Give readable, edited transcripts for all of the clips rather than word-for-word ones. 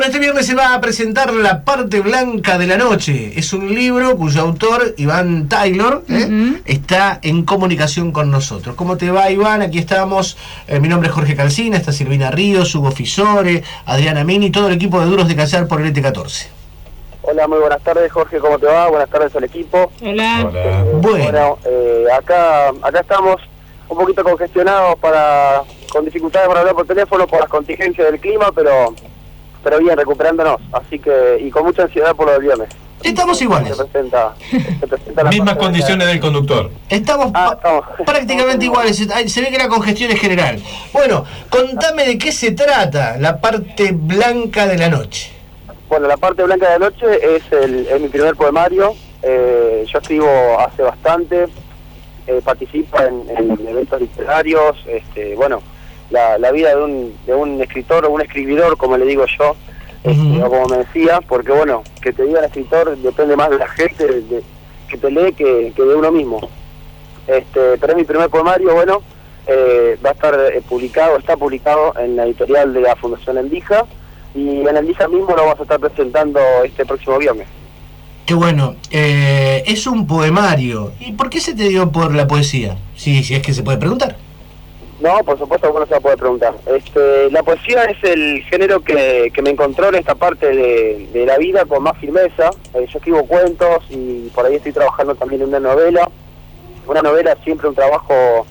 este viernes se va a presentar La Parte Blanca de la Noche. Es un libro cuyo autor, Iván Taylor, está en comunicación con nosotros. ¿Cómo te va, Iván? Aquí estamos. Mi nombre es Jorge Calcina, está Silvina Ríos, Hugo Fisore, Adriana Mini, todo el equipo de Duros de Callar por el ET14. Hola, muy buenas tardes, Jorge, ¿cómo te va? Buenas tardes al equipo. Hola. Bueno, acá estamos un poquito congestionados con dificultades para hablar por teléfono por las contingencias del clima, pero bien, recuperándonos, así que, y con mucha ansiedad por lo del viernes. Estamos iguales. Se presenta la mismas condiciones del conductor. Estamos prácticamente iguales. Se ve que la congestión es general. Bueno, contame de qué se trata La Parte Blanca de la Noche. Bueno, La Parte Blanca de la Noche es mi primer poemario. Yo escribo hace bastante, participo en eventos literarios. Bueno, la vida de un escritor o un escribidor, como le digo yo, o como me decía, porque bueno, que te diga el escritor depende más de la gente que te lee que de uno mismo. Pero es mi primer poemario. Bueno, va a estar está publicado en la editorial de la Fundación Endija, y en Endija mismo lo vamos a estar presentando este próximo viernes. Qué bueno. Es un poemario. ¿Y por qué se te dio por la poesía? Si es que se puede preguntar. No, por supuesto que uno se la puede preguntar. La poesía es el género que me encontró en esta parte de la vida con más firmeza. Yo escribo cuentos y por ahí estoy trabajando también en una novela. Una novela es siempre un trabajo,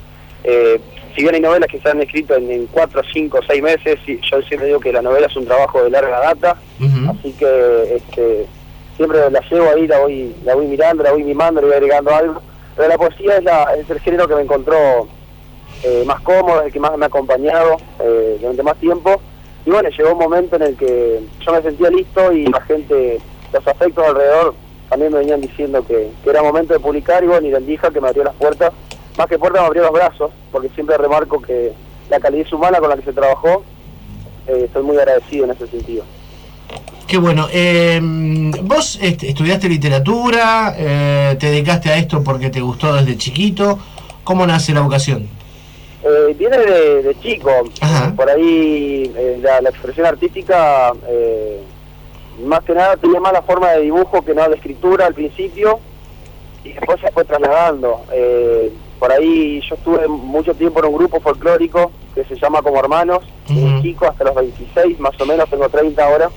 si bien hay novelas que se han escrito en 4, 5, 6 meses, yo siempre digo que la novela es un trabajo de larga data, así que siempre la llevo ahí, la voy mirando, la voy mimando, le voy agregando algo. Pero la poesía es el género que me encontró más cómodo, el que más me ha acompañado durante más tiempo, y bueno, llegó un momento en el que yo me sentía listo y la gente, los afectos alrededor también me venían diciendo que era momento de publicar, y bueno, y la Endija que me abrió las puertas, más que puertas me abrió los brazos, porque siempre remarco que la calidez humana con la que se trabajó, estoy muy agradecido en ese sentido. Qué bueno. Vos estudiaste literatura, te dedicaste a esto porque te gustó desde chiquito. ¿Cómo nace la vocación? Viene de chico. Por ahí la expresión artística, más que nada tenía más la forma de dibujo que no de escritura al principio, y después se fue trasladando. Por ahí yo estuve mucho tiempo en un grupo folclórico que se llama Como Hermanos, chico, hasta los 26 más o menos, tengo 30 ahora,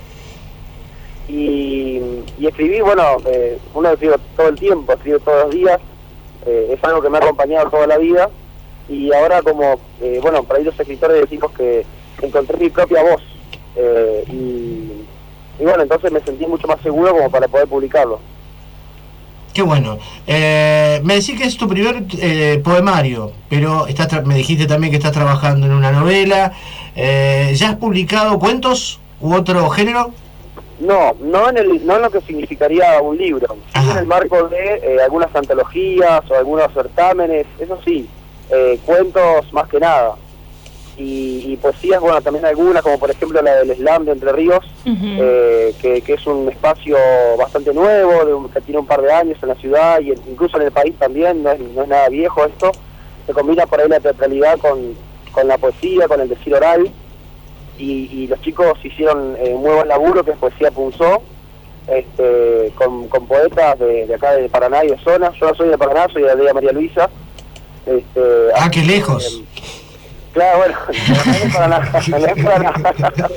y escribí, bueno, uno escribe todo el tiempo, escribe todos los días, es algo que me ha acompañado toda la vida. Y ahora como, bueno, por ahí los escritores decimos que encontré mi propia voz, y bueno, entonces me sentí mucho más seguro como para poder publicarlo. Qué bueno. Me decís que es tu primer poemario, pero me dijiste también que estás trabajando en una novela. ¿Ya has publicado cuentos u otro género? No en lo que significaría un libro, sí en el marco de algunas antologías o algunos certámenes, eso sí. Cuentos más que nada, y poesías, bueno, también algunas, como por ejemplo la del Slam de Entre Ríos, que es un espacio bastante nuevo, que tiene un par de años en la ciudad y incluso en el país también, no es nada viejo esto. Se combina por ahí la teatralidad con la poesía, con el decir oral, y los chicos hicieron un muy buen laburo, que es Poesía Punzó, con poetas de acá de Paraná y de zona. Yo no soy de Paraná, soy de Aldea María Luisa. Qué lejos. Claro, bueno, no es para nada.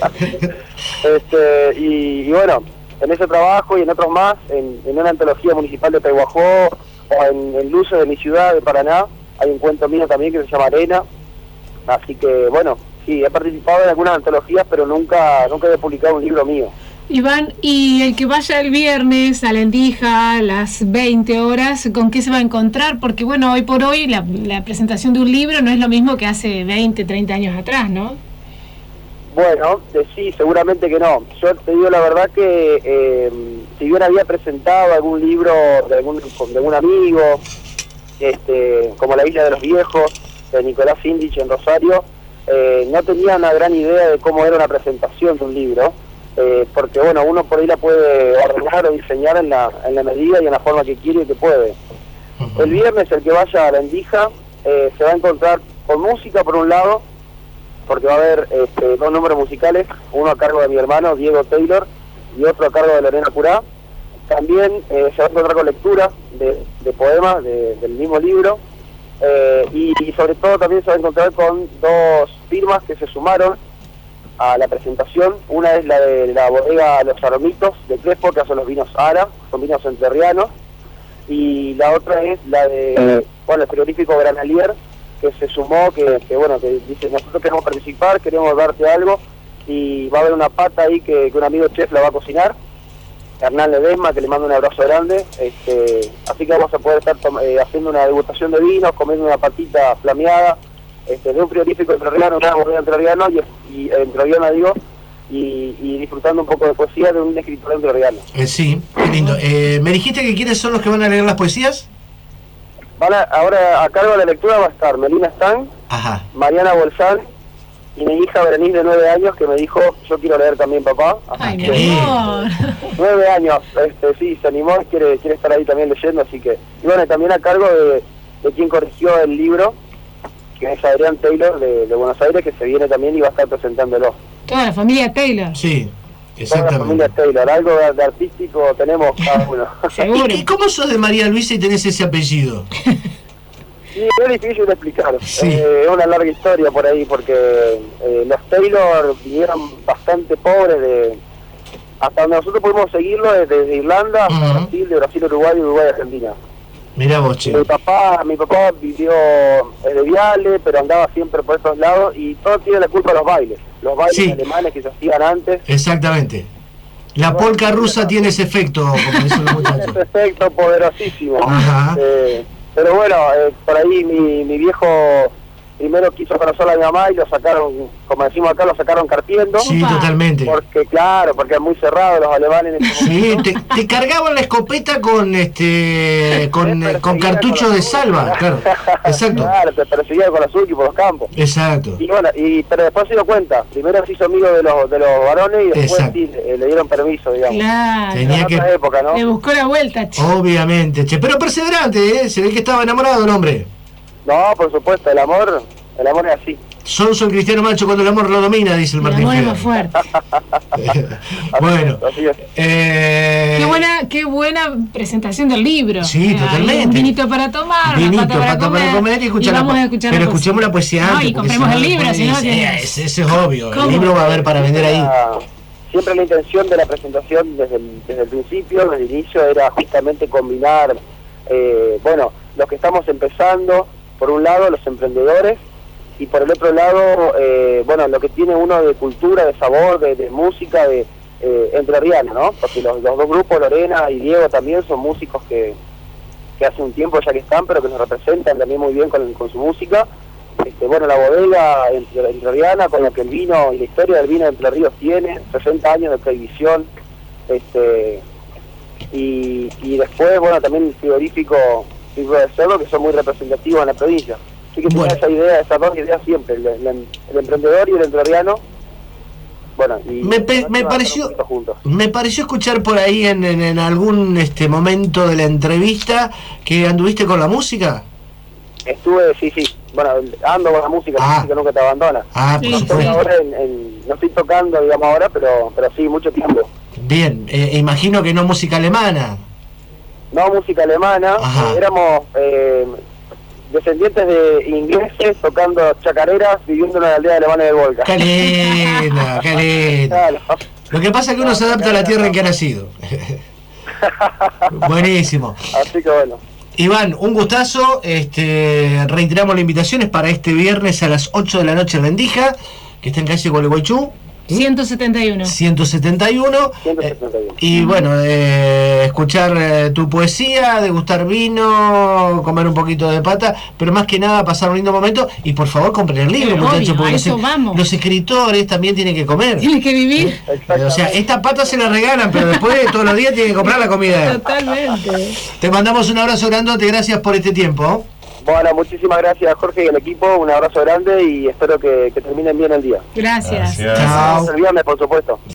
Y bueno, en ese trabajo y en otros más, en una antología municipal de Pehuajó, o en Luces de mi ciudad, de Paraná, hay un cuento mío también que se llama Arena. Así que bueno, sí, he participado en algunas antologías, pero nunca he publicado un libro mío. Iván, y el que vaya el viernes a la Endija a las 20 horas, ¿con qué se va a encontrar? Porque bueno, hoy por hoy la presentación de un libro no es lo mismo que hace 20, 30 años atrás, ¿no? Bueno, sí, seguramente que no. Yo te digo la verdad que si bien había presentado algún libro de algún amigo, como La Isla de los Viejos, de Nicolás Sindich en Rosario, no tenía una gran idea de cómo era una presentación de un libro. Porque bueno, uno por ahí la puede ordenar o diseñar en la medida y en la forma que quiere y que puede. El viernes el que vaya a la Endija se va a encontrar con música por un lado, porque va a haber dos números musicales, uno a cargo de mi hermano Diego Taylor y otro a cargo de Lorena Curá. También se va a encontrar con lectura de poemas del mismo libro, y sobre todo también se va a encontrar con dos firmas que se sumaron a la presentación. Una es la de la bodega Los Aromitos de Crespo, que hacen los vinos Ara, son vinos entrerrianos, y la otra es la de el frigorífico Granalier, que se sumó, que dice, nosotros queremos participar, queremos darte algo, y va a haber una pata ahí que un amigo chef la va a cocinar, Hernán Ledesma, que le mando un abrazo grande, así que vamos a poder estar haciendo una degustación de vinos, comiendo una patita flameada, de un frigorífico entrerriano, una bodega entrerriana y disfrutando un poco de poesía de un escritor entrerriano. Sí, qué lindo. ¿Me dijiste que quiénes son los que van a leer las poesías? Ahora a cargo de la lectura va a estar Melina Stan, Mariana Bolsán y mi hija Berenice de 9 años, que me dijo, yo quiero leer también, papá. Ay, qué amor. 9 años, sí, se animó, quiere estar ahí también leyendo, así que... Y bueno, también a cargo de quien corrigió el libro, que es Adrián Taylor de Buenos Aires, que se viene también y va a estar presentándolo. Toda la familia Taylor. Sí, exactamente. Toda la familia Taylor, algo de artístico tenemos cada uno. Seguro. ¿Y cómo sos de María Luisa y tenés ese apellido? Sí, es difícil de explicar. Sí. Es una larga historia por ahí, porque los Taylor vinieron bastante pobres hasta donde nosotros pudimos seguirlo, desde Irlanda hasta Brasil, de Brasil a Uruguay y Uruguay a Argentina. Mirá vos, che. Mi papá vivió de Viale, pero andaba siempre por esos lados, y todo tiene la culpa de los bailes alemanes que se hacían antes. Exactamente. La polca rusa tiene ese efecto, como dicen los muchachos. Ese efecto poderosísimo. Ajá. Pero bueno, por ahí mi viejo primero quiso conocer a mi mamá y lo sacaron, como decimos acá, lo sacaron carpiendo. Sí, totalmente. Porque es muy cerrado los alemanes en ese momento. Sí, te cargaban la escopeta con cartucho de salva, claro. Exacto. Claro, te perseguían con la Suzuki por los campos. Exacto. Y bueno, pero después se dio cuenta. Primero se hizo amigo de los varones y después sí, le dieron permiso, digamos. Claro. Tenía que... otra época, ¿no? Le buscó la vuelta, che. Obviamente, che. Pero perseverante, se ve que estaba enamorado el hombre. No, por supuesto, el amor es así. Sonso el cristiano macho cuando el amor lo domina, dice el Martín. El amor es más fuerte. Bueno, así es. Qué buena presentación del libro. Sí, totalmente. Un vinito para tomar, vinito, una pata para comer y escuchar vamos a escuchar pero escuchemos la poesía antes. No, y compremos el libro, si no... Ese es obvio, ¿Cómo? el libro va a haber para vender ahí. Siempre la intención de la presentación desde el principio, desde el inicio, era justamente combinar, los que estamos empezando, por un lado los emprendedores, y por el otro lado, lo que tiene uno de cultura, de sabor, de música, entrerriana, ¿no? Porque los dos grupos, Lorena y Diego, también son músicos que hace un tiempo ya que están, pero que nos representan también muy bien con su música. La bodega entrerriana, con lo que el vino y la historia del vino de Entre Ríos tiene, 60 años de prohibición, y después, también el frigorífico de Cerro, que son muy representativos en la provincia. Así que tenía esas dos ideas siempre, el emprendedor y el entrerriano. Me pareció escuchar por ahí en algún momento de la entrevista que anduviste con la música. Estuve, sí, ando con la música nunca te abandona. Por no supuesto. Ahora no estoy tocando, digamos, ahora, pero sí, mucho tiempo. Bien, imagino que no música alemana. No música alemana, éramos descendientes de ingleses tocando chacareras, viviendo en la aldea alemana del Volga. Qué lindo. Claro. Lo que pasa es que uno se adapta a la tierra en que ha nacido. Buenísimo. Así que bueno. Iván, un gustazo. Reiteramos las invitaciones para este viernes a las 8 de la noche en Rendija, que está en calle Gualeguaychú. 171. 171. Y escuchar tu poesía, degustar vino, comer un poquito de pata, pero más que nada pasar un lindo momento. Y por favor, compren el libro, muchachos, porque los escritores también tienen que comer. Tienen que vivir. O sea, esta pata se la regalan, pero después todos los días tienen que comprar la comida. Totalmente. Te mandamos un abrazo grandote, gracias por este tiempo. Bueno, muchísimas gracias, Jorge, y el equipo, un abrazo grande y espero que terminen bien el día. Gracias. Chao. El viernes, por supuesto.